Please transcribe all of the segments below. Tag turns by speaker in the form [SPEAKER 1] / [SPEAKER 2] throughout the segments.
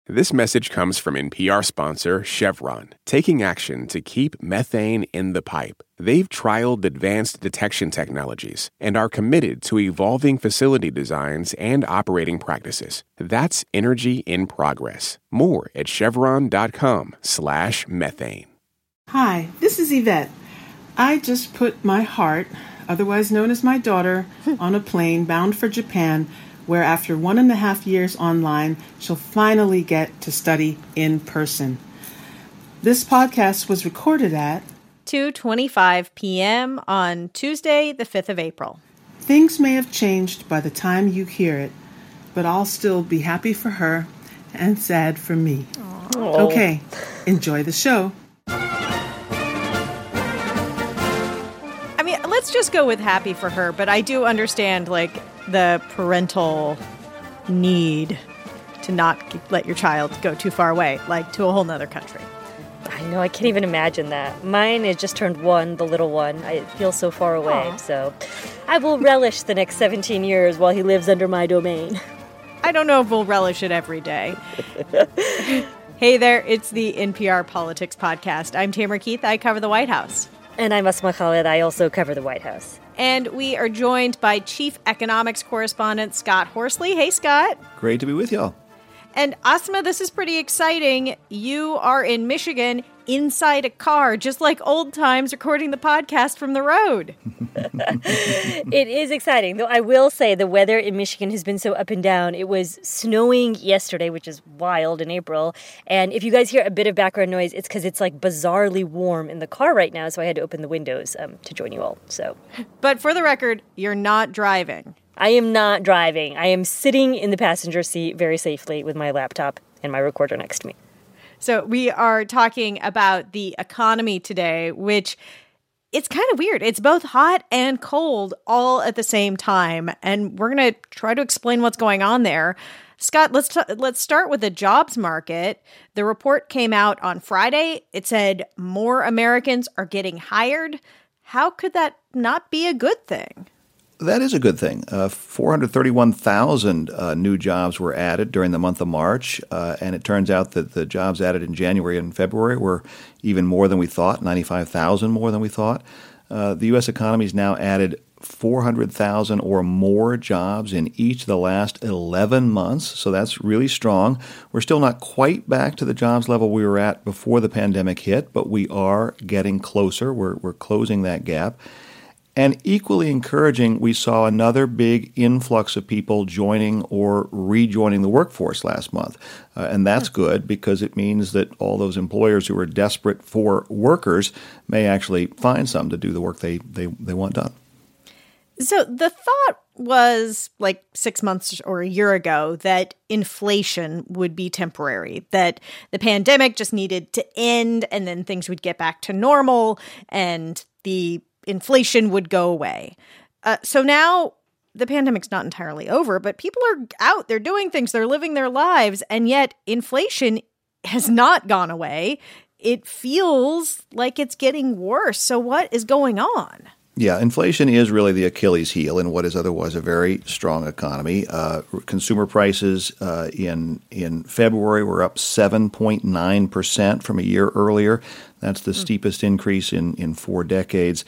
[SPEAKER 1] This message comes from NPR sponsor Chevron, taking action to keep methane in the pipe. They've trialed advanced detection technologies and are committed to evolving facility designs and operating practices. That's energy in progress. More at chevron.com/methane.
[SPEAKER 2] Hi, this is Yvette. I just put my heart, otherwise known as my daughter, on a plane bound for Japan, where after 1.5 years online, she'll finally get to study in person. This podcast was recorded at
[SPEAKER 3] 2:25 p.m. on Tuesday, the 5th of April.
[SPEAKER 2] Things may have changed by the time you hear it, but I'll still be happy for her and sad for me. Aww. Okay, enjoy the show.
[SPEAKER 3] I mean, let's just go with happy for her, but I do understand, the parental need to not let your child go too far away, to a whole nother country.
[SPEAKER 4] I know, I can't even imagine that. Mine has just turned 1, the little one. I feel so far away, so I will relish the next 17 years while he lives under my domain.
[SPEAKER 3] I don't know if we'll relish it every day. Hey there, it's the NPR Politics Podcast. I'm Tamara Keith. I cover the White House.
[SPEAKER 4] And I'm Asma Khalid. I also cover the White House.
[SPEAKER 3] And we are joined by Chief Economics Correspondent Scott Horsley. Hey, Scott.
[SPEAKER 5] Great to be with y'all.
[SPEAKER 3] And Asma, this is pretty exciting. You are in Michigan inside a car, just like old times, recording the podcast from the road.
[SPEAKER 4] It is exciting, though I will say the weather in Michigan has been so up and down. It was snowing yesterday, which is wild in April. And if you guys hear a bit of background noise, it's because it's bizarrely warm in the car right now. So I had to open the windows to join you all.
[SPEAKER 3] But for the record, you're not driving.
[SPEAKER 4] I am not driving. I am sitting in the passenger seat very safely with my laptop and my recorder next to me.
[SPEAKER 3] So we are talking about the economy today, which it's kind of weird. It's both hot and cold all at the same time. And we're going to try to explain what's going on there. Scott, let's start with the jobs market. The report came out on Friday. It said more Americans are getting hired. How could that not be a good thing?
[SPEAKER 5] That is a good thing. 431,000 new jobs were added during the month of March, and it turns out that the jobs added in January and February were even more than we thought, 95,000 more than we thought. The U.S. economy has now added 400,000 or more jobs in each of the last 11 months, so that's really strong. We're still not quite back to the jobs level we were at before the pandemic hit, but we are getting closer. We're closing that gap. And equally encouraging, we saw another big influx of people joining or rejoining the workforce last month. And that's good because it means that all those employers who are desperate for workers may actually find some to do the work they want done.
[SPEAKER 3] So the thought was 6 months or a year ago that inflation would be temporary, that the pandemic just needed to end and then things would get back to normal and the inflation would go away. So now the pandemic's not entirely over, but people are out, they're doing things, they're living their lives, and yet inflation has not gone away. It feels like it's getting worse. So what is going on?
[SPEAKER 5] Yeah, inflation is really the Achilles heel in what is otherwise a very strong economy. Consumer prices in February were up 7.9% from a year earlier. That's the steepest increase in 4 decades.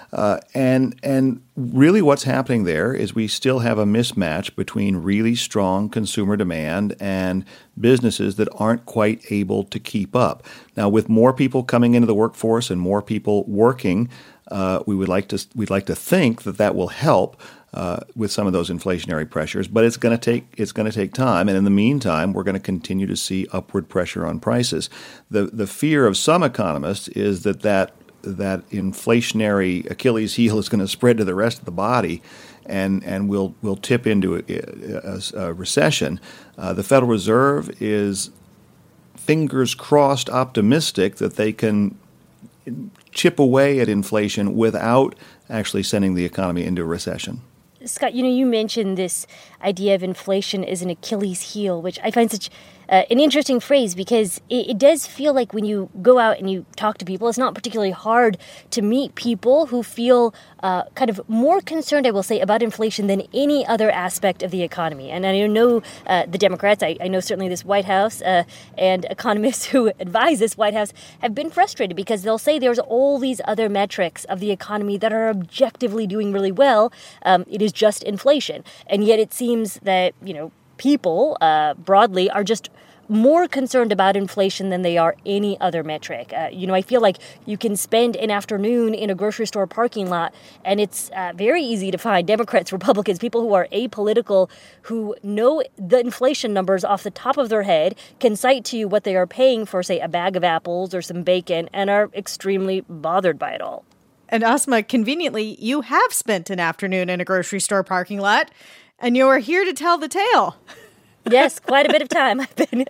[SPEAKER 5] And really what's happening there is we still have a mismatch between really strong consumer demand and businesses that aren't quite able to keep up. Now, with more people coming into the workforce and more people working, we'd like to think that will help with some of those inflationary pressures, but it's going to take time, and in the meantime, we're going to continue to see upward pressure on prices. The fear of some economists is that inflationary Achilles heel is going to spread to the rest of the body, and we'll tip into a recession. The Federal Reserve is fingers crossed optimistic that they can chip away at inflation without actually sending the economy into a recession.
[SPEAKER 4] Scott, you mentioned this idea of inflation as an Achilles heel, which I find such an interesting phrase because it does feel like when you go out and you talk to people, it's not particularly hard to meet people who feel kind of more concerned, I will say, about inflation than any other aspect of the economy. And I know the Democrats, I know certainly this White House and economists who advise this White House have been frustrated because they'll say there's all these other metrics of the economy that are objectively doing really well. It is just inflation. And yet it seems that, people broadly are just more concerned about inflation than they are any other metric. I feel like you can spend an afternoon in a grocery store parking lot, and it's very easy to find Democrats, Republicans, people who are apolitical, who know the inflation numbers off the top of their head, can cite to you what they are paying for, say, a bag of apples or some bacon, and are extremely bothered by it all.
[SPEAKER 3] And Asma, conveniently, you have spent an afternoon in a grocery store parking lot, and you are here to tell the tale.
[SPEAKER 4] Yes, quite a bit of time. I've been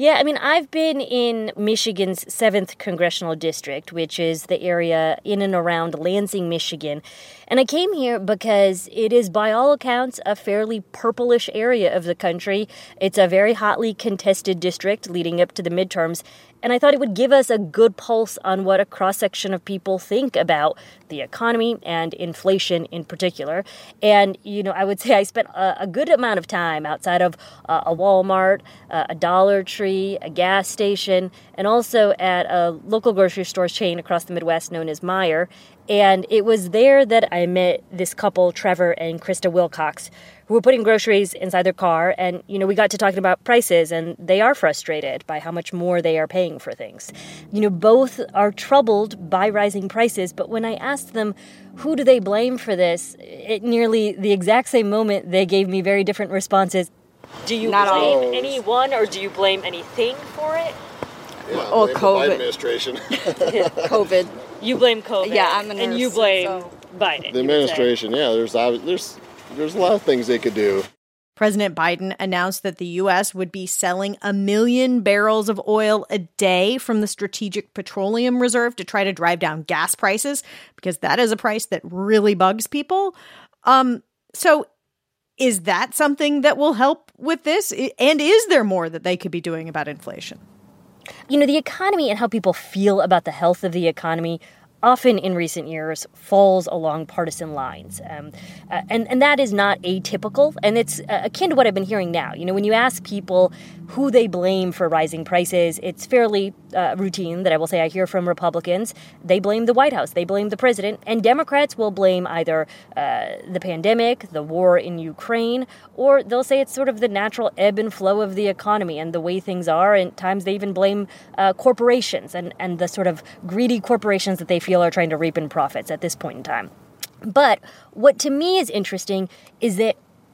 [SPEAKER 4] in Michigan's 7th Congressional District, which is the area in and around Lansing, Michigan. And I came here because it is, by all accounts, a fairly purplish area of the country. It's a very hotly contested district leading up to the midterms. And I thought it would give us a good pulse on what a cross-section of people think about the economy and inflation in particular. And, I would say I spent a good amount of time outside of a Walmart, a Dollar Tree, a gas station, and also at a local grocery store chain across the Midwest known as Meijer. And it was there that I met this couple, Trevor and Krista Wilcox, who were putting groceries inside their car. And, we got to talking about prices, and they are frustrated by how much more they are paying for things. Both are troubled by rising prices. But when I asked them, who do they blame for this? At nearly the exact same moment, they gave me very different responses. Do you blame anyone or do you blame anything for it?
[SPEAKER 6] Yeah,
[SPEAKER 7] or
[SPEAKER 6] blame
[SPEAKER 7] COVID.
[SPEAKER 6] The Biden administration.
[SPEAKER 7] COVID.
[SPEAKER 4] You blame COVID.
[SPEAKER 7] Yeah, I'm a nurse.
[SPEAKER 4] And you blame
[SPEAKER 7] so.
[SPEAKER 4] Biden.
[SPEAKER 6] The administration, yeah, there's a lot of things they could do.
[SPEAKER 3] President Biden announced that the U.S. would be selling 1 million barrels of oil a day from the Strategic Petroleum Reserve to try to drive down gas prices, because that is a price that really bugs people. So is that something that will help with this? And is there more that they could be doing about inflation?
[SPEAKER 4] The economy and how people feel about the health of the economy often in recent years falls along partisan lines. And that is not atypical. And it's akin to what I've been hearing now. When you ask people who they blame for rising prices, it's fairly routine that I will say I hear from Republicans. They blame the White House. They blame the president. And Democrats will blame either the pandemic, the war in Ukraine, or they'll say it's sort of the natural ebb and flow of the economy and the way things are. And at times they even blame corporations and the sort of greedy corporations that they feel are trying to reap in profits at this point in time. But what to me is interesting is that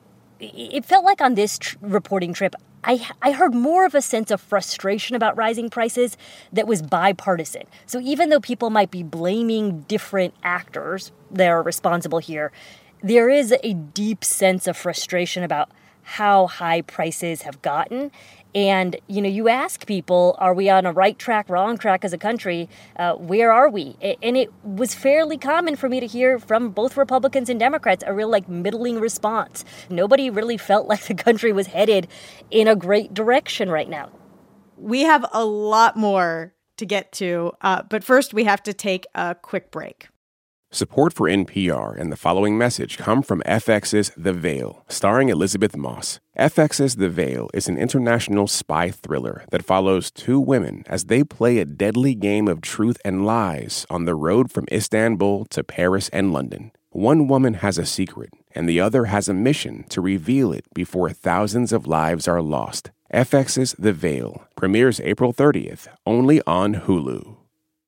[SPEAKER 4] it felt like on this reporting trip, I heard more of a sense of frustration about rising prices that was bipartisan. So even though people might be blaming different actors that are responsible here, there is a deep sense of frustration about how high prices have gotten. And, you ask people, are we on a right track, wrong track as a country? Where are we? And it was fairly common for me to hear from both Republicans and Democrats a real middling response. Nobody really felt like the country was headed in a great direction right now.
[SPEAKER 3] We have a lot more to get to, but first we have to take a quick break.
[SPEAKER 1] Support for NPR and the following message come from FX's The Veil, starring Elizabeth Moss. FX's The Veil is an international spy thriller that follows two women as they play a deadly game of truth and lies on the road from Istanbul to Paris and London. One woman has a secret, and the other has a mission to reveal it before thousands of lives are lost. FX's The Veil premieres April 30th, only on Hulu.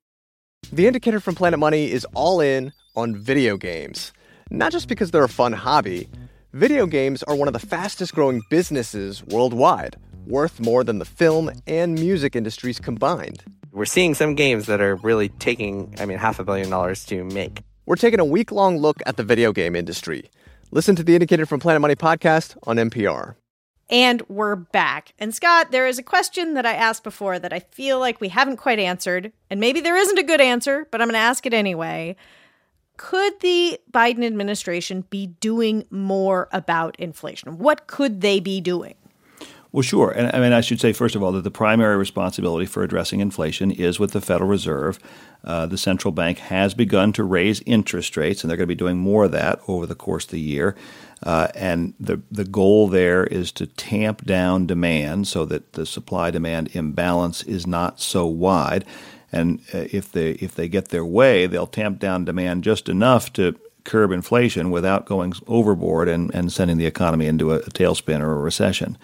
[SPEAKER 8] The Indicator from Planet Money is all in on video games. Not just because they're a fun hobby. Video games are one of the fastest growing businesses worldwide, worth more than the film and music industries combined.
[SPEAKER 9] We're seeing some games that are really taking, $500 million to make.
[SPEAKER 8] We're taking a week-long look at the video game industry. Listen to the Indicator from Planet Money podcast on NPR.
[SPEAKER 3] And we're back. And Scott, there is a question that I asked before that I feel like we haven't quite answered. And maybe there isn't a good answer, but I'm going to ask it anyway. Could the Biden administration be doing more about inflation? What could they be doing?
[SPEAKER 5] Well, sure. And I mean, I should say, first of all, that the primary responsibility for addressing inflation is with the Federal Reserve. The central bank has begun to raise interest rates, and they're going to be doing more of that over the course of the year. And the goal there is to tamp down demand so that the supply-demand imbalance is not so wide. And if they get their way, they'll tamp down demand just enough to curb inflation without going overboard and sending the economy into a tailspin or a recession.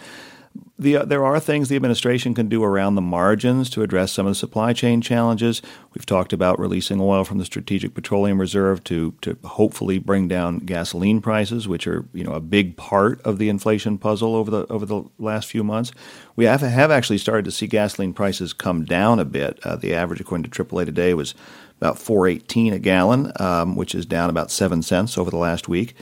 [SPEAKER 5] There are things the administration can do around the margins to address some of the supply chain challenges. We've talked about releasing oil from the Strategic Petroleum Reserve to hopefully bring down gasoline prices, which are a big part of the inflation puzzle over the last few months. We have actually started to see gasoline prices come down a bit. The average, according to AAA today, was about $4.18 a gallon, which is down about 7 cents over the last week.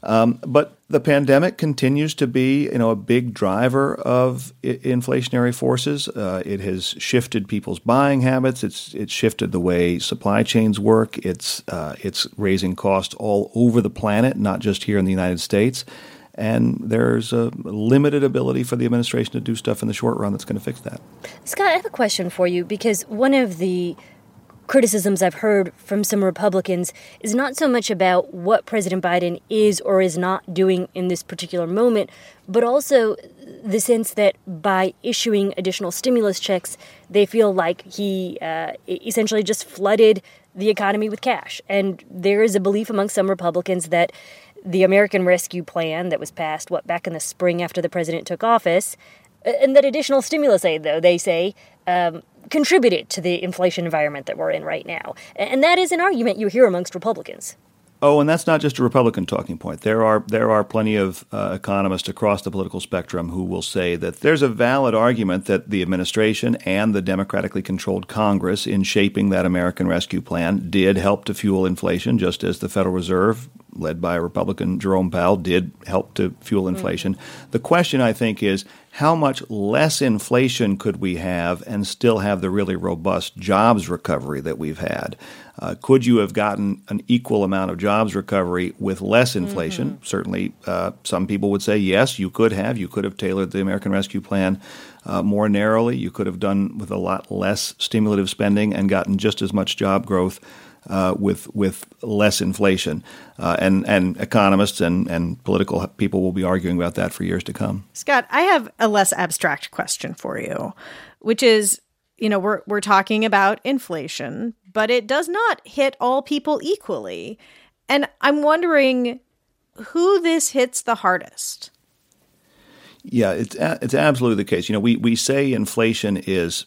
[SPEAKER 5] But the pandemic continues to be, a big driver of inflationary forces. It has shifted people's buying habits. It's shifted the way supply chains work. It's raising costs all over the planet, not just here in the United States. And there's a limited ability for the administration to do stuff in the short run that's going to fix that.
[SPEAKER 4] Scott, I have a question for you, because one of the criticisms I've heard from some Republicans is not so much about what President Biden is or is not doing in this particular moment, but also the sense that by issuing additional stimulus checks, they feel like he essentially just flooded the economy with cash. And there is a belief among some Republicans that the American Rescue Plan that was passed, back in the spring after the president took office, and that additional stimulus aid, though, they say, contributed to the inflation environment that we're in right now. And that is an argument you hear amongst Republicans.
[SPEAKER 5] Oh, and that's not just a Republican talking point. There are plenty of economists across the political spectrum who will say that there's a valid argument that the administration and the democratically controlled Congress in shaping that American Rescue Plan did help to fuel inflation, just as the Federal Reserve, led by Republican Jerome Powell, did help to fuel inflation. The question, I think, is how much less inflation could we have and still have the really robust jobs recovery that we've had? Could you have gotten an equal amount of jobs recovery with less inflation? Mm-hmm. Certainly, some people would say, yes, you could have. You could have tailored the American Rescue Plan more narrowly. You could have done with a lot less stimulative spending and gotten just as much job growth with less inflation. And economists and political people will be arguing about that for years to come.
[SPEAKER 3] Scott, I have a less abstract question for you, which is, we're talking about inflation, but it does not hit all people equally. And I'm wondering who this hits the hardest.
[SPEAKER 5] Yeah, it's absolutely the case. We say inflation is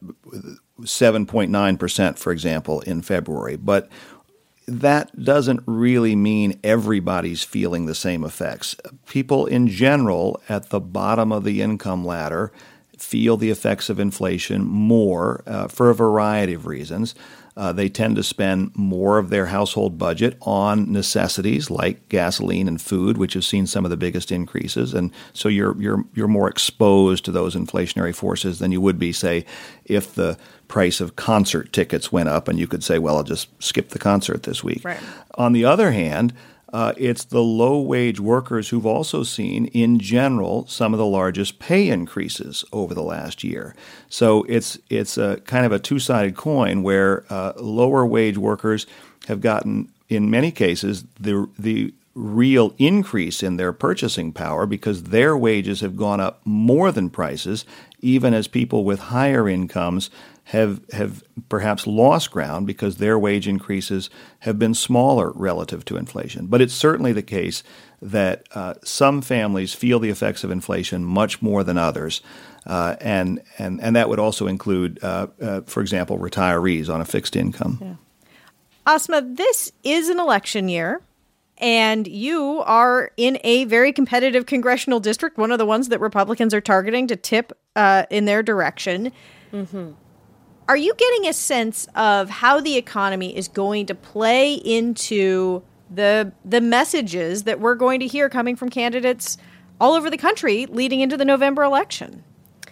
[SPEAKER 5] 7.9%, for example, in February, but that doesn't really mean everybody's feeling the same effects. People in general at the bottom of the income ladder feel the effects of inflation more for a variety of reasons. They tend to spend more of their household budget on necessities like gasoline and food, which have seen some of the biggest increases. And so you're more exposed to those inflationary forces than you would be, say, if the price of concert tickets went up and you could say, well, I'll just skip the concert this week. Right. On the other hand, it's the low-wage workers who've also seen, in general, some of the largest pay increases over the last year. So it's a kind of a two-sided coin where lower-wage workers have gotten, in many cases, the real increase in their purchasing power because their wages have gone up more than prices, even as people with higher incomes have perhaps lost ground because their wage increases have been smaller relative to inflation. But it's certainly the case that some families feel the effects of inflation much more than others, and that would also include, for example, retirees on a fixed income.
[SPEAKER 3] Yeah. Asma, this is an election year, and you are in a very competitive congressional district, one of the ones that Republicans are targeting to tip in their direction. Mm-hmm. Are you getting a sense of how the economy is going to play into the messages that we're going to hear coming from candidates all over the country leading into the November election?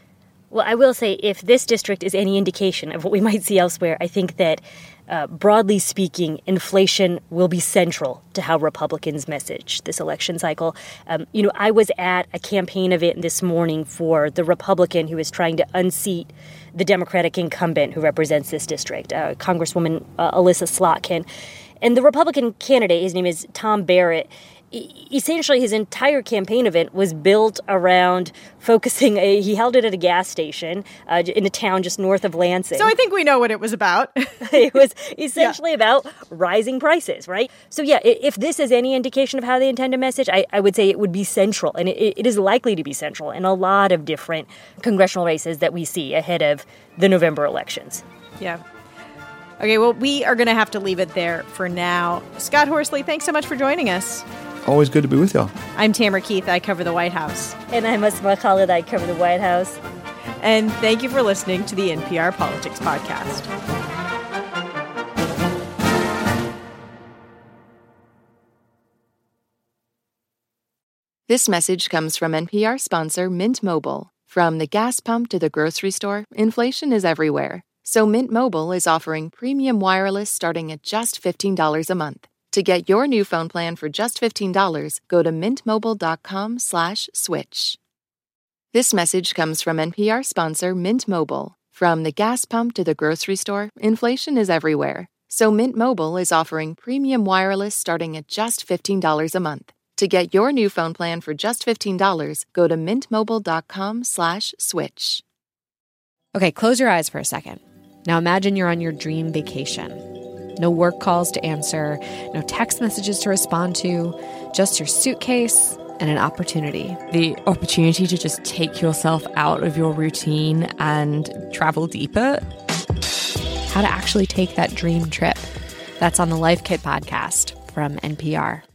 [SPEAKER 4] Well, I will say, if this district is any indication of what we might see elsewhere, I think that, broadly speaking, inflation will be central to how Republicans message this election cycle. I was at a campaign event this morning for the Republican who is trying to unseat the Democratic incumbent who represents this district, Congresswoman Alyssa Slotkin. And the Republican candidate, his name is Tom Barrett, essentially his entire campaign event was built around focusing, he held it at a gas station in a town just north of Lansing.
[SPEAKER 3] So I think we know what it was about.
[SPEAKER 4] It was essentially about rising prices, right? So yeah, if this is any indication of how they intend to message, I would say it would be central, and it is likely to be central in a lot of different congressional races that we see ahead of the November elections.
[SPEAKER 3] Yeah. Okay, well, we are going to have to leave it there for now. Scott Horsley, thanks so much for joining us.
[SPEAKER 5] Always good to be with y'all.
[SPEAKER 3] I'm Tamara Keith. I cover the White House.
[SPEAKER 4] And I'm Asma Khalid. I cover the White House.
[SPEAKER 3] And thank you for listening to the NPR Politics Podcast.
[SPEAKER 7] This message comes from NPR sponsor Mint Mobile. From the gas pump to the grocery store, inflation is everywhere. So Mint Mobile is offering premium wireless starting at just $15 a month. To get your new phone plan for just $15, go to mintmobile.com/switch. This message comes from NPR sponsor Mint Mobile. From the gas pump to the grocery store, inflation is everywhere. So Mint Mobile is offering premium wireless starting at just $15 a month. To get your new phone plan for just $15, go to mintmobile.com/switch.
[SPEAKER 10] Okay, close your eyes for a second. Now imagine you're on your dream vacation. No work calls to answer, no text messages to respond to, just your suitcase and an opportunity.
[SPEAKER 11] The opportunity to just take yourself out of your routine and travel deeper.
[SPEAKER 10] How to actually take that dream trip. That's on the Life Kit podcast from NPR.